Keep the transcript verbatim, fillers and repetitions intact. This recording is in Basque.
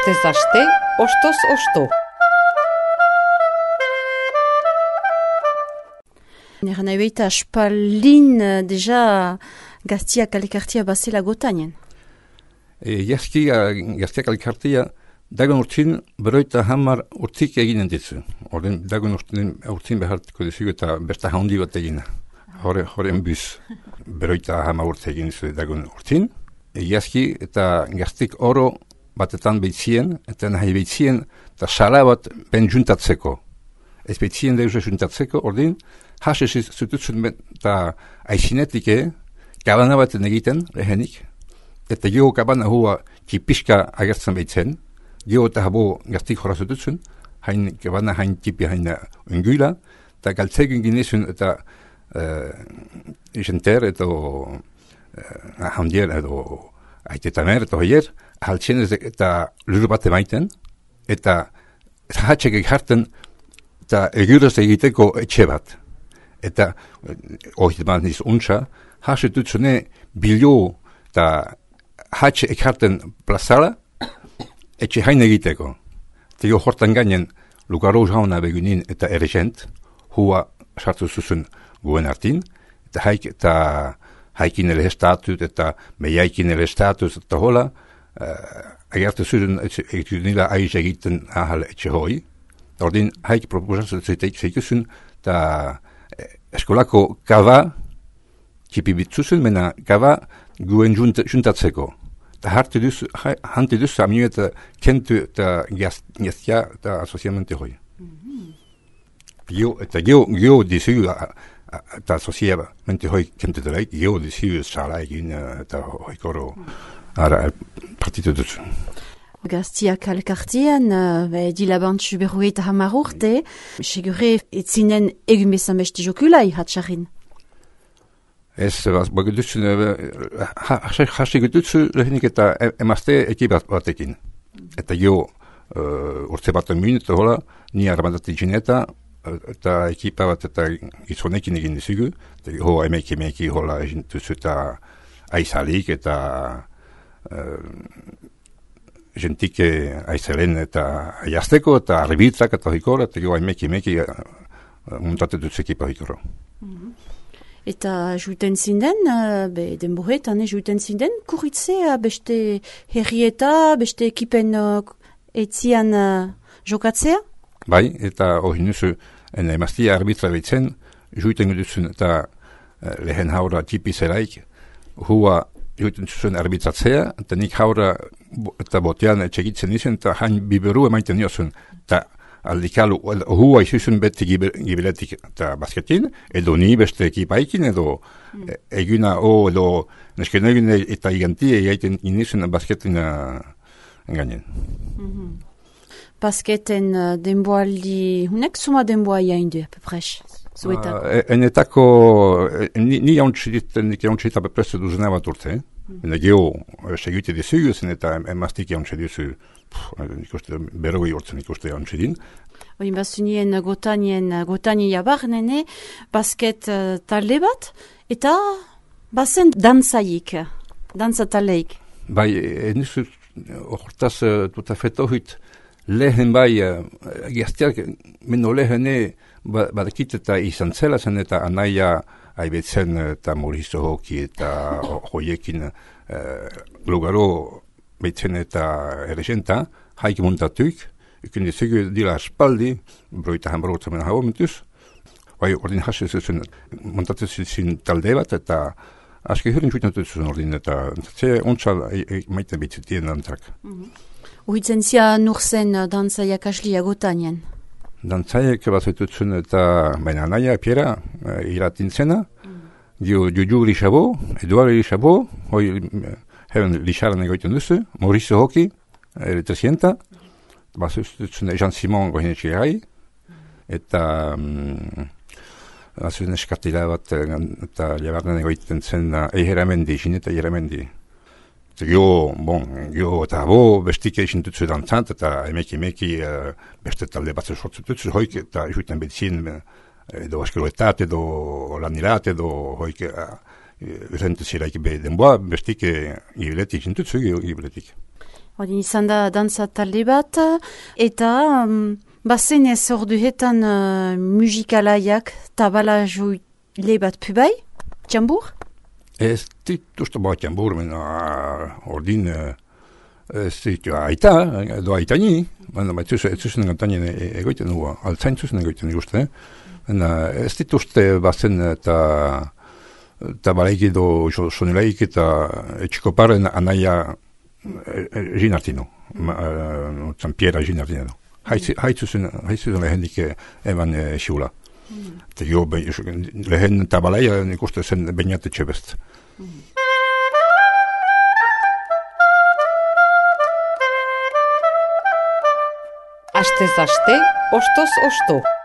Astez aste, ostoz osto. Nera nahi behita aspaldin deja gaztiak alekartia bazela gotainen. E, Jazki gaztiak alekartia dagon urtzin beroita hamar urtik eginen ditzu. Orden dagon urtzin behartiko dizugu eta berta handi bat egina. Hore, horen buz beroita hamar urte egin dizu dagon urtzin. E, Jazki eta gaztik oro batetan behitzien, eta nahi behitzien, eta sala bat ben juntatzeko. Ez behitzien deus juntatzeko, ordin, hasez zututzen eta aizinetike, gabana baten egiten, lehenik, eta geho gabana hua kipiska agertzen behitzen, geho eta habo gaztik hora zututzen, hain gabana hain tipi hain ungula, eta galtzegin ginezun eta uh, jenter, eta uh, handier, edo aitetaner, eta hoier, haltzen ez eta lur bat emaiten, eta hatxek egarten, eta eguraz egiteko etxe bat. Eta, hori bat niz untsa, hase dutzune bilio eta hatxe egarten plazala, etxe hain egiteko. Eta jo hortan gainen, lugaro jauna begunin eta ergent, hua sartu zuzun guen hartin, eta haik eta haikin ele statut eta meiaikin ele statut eta hola, uh, agertu zuzun nila aiz egiten ahal etxe hoi. Ordin haik proposatzen zeikuzun, eta eskolako gaba, kipi bitzuzen, mena gaba guen juntatzeko. Eta hartu duzu, hanti duzu amio eta kentu eta gaztia eta asoziamente hoi. Gio, eta gio, gio dizu, eta asoziamente hoi kentu delaik, gio dizu sala egin eta hoi koro ara partitu duzu. Gaztiak alkartian, uh, dilabantzu berrogeita hamar urte, segure etzinen egun bezan besti jokulai hatxarrin. Ez, bago dutzen, hasi gututzu lehenik eta emazte ekibat batekin. Eta jo, uh, urte bat emin, eta hola, ni armadati jineta, eta ekipa bat eta gizonekin egin dizugu, eta ho, emeki emeki hola egin duzu eta aizalik eta uh, gentike aizelen eta aiazteko eta arbitzak eta hikor, eta jo haimeki meki muntate dutz ekipa hikoro. Mm-hmm. Eta juiten zinden, uh, be denboretan, juiten zinden, kurritzea beste herrieta, beste ekipen uh, etzian uh, jokatzea? Bai, eta hori nuzu, ene emaztia arbitra behitzen, juiten dutzen eta uh, lehen haura tipi zelaik, hua juiten zuen arbitratzea, eta nik haura eta botean etxegitzen izan, eta hain biberu emaiten niozun, eta aldikalu, hua izuzun beti gibiletik eta basketin, edo ni beste ekipaikin, edo mm. eguna, o, edo nesken egune eta iganti egaiten inizun basketin engainen. Mm-hmm. Basketen uh, denboaldi, hunek suma denboa jaindu, pepres? Uh, enetako, ni, ni jauntxidit, nik jauntxidit abeprestu duzena bat urte, eh? Mm. Ene geho, segute dizugu, zen eta emaztik jauntxidizu, nik uste, berroi urte nik uste jauntxidin. Oin bazunien gotanien, gotani jabarnene, basket uh, talde bat, eta bazen danzaik, danza taleik. Bai, enizu, hortaz, tuta feto huit, lehen bai, gaztiak, meno lehene, badakit eta izan zela zen eta anaia aibetzen eta Morizo hoki eta hoiekin eh, lugaro behitzen eta erregenta, haik muntatuik, ikin dizugu dila aspaldi, broita hambarotzen mena hau mentuz, bai ordin hasi zuzun muntatuzun talde bat eta aski hurin juitatuzun ordin eta ze ontsal maite behitzitien dantzak. Uhitzen zia nurzen dantzaiak aslia gotanien? Dantzaiek bazitutzen eta baina naia, Piera, uh, iratintzena, mm. Dio Juju Lixabo, Eduard Lixabo, hoi heven Lixaran egoiten duzu, Maurice Hoki, eletresienta, mm. bazitutzen Jean Simon gohinetxe gai, mm. eta um, bazitutzen eskatila bat eta jabarnen egoiten zen Eiramendi, Gineta Eiramendi. Jo, bon, jo, eta bo, bestik eixin dutzu dantzant, eta emeki emeki uh, beste talde batzu sortzu dutzu, hoik, eta juiten betzien, edo eskeloetat, edo lanirat, edo hoik, uh, urentuziraik be denboa, bestik uh, gibiletik, zintuzu gibiletik. Hori izan da dantza talde bat, eta um, bazen ez orduetan uh, musikalaiak tabala joile bat pubai, txambur? Ez dit uste bat jambur, mena ordin ez dit aita, edo aitani, baina ez zuzen gantanien egoiten dugu, altzain zuzen egoiten ikuste, mena ez dit uste bazen eta eta balaik edo sonelaik eta etxiko paren anaia Ginartino, Zampiera Ginartino. Haitzuzen lehendik eman xiula. Eta jo, lehen tabalaia nik uste zen bainate txebest. Astez aste, ostoz osto.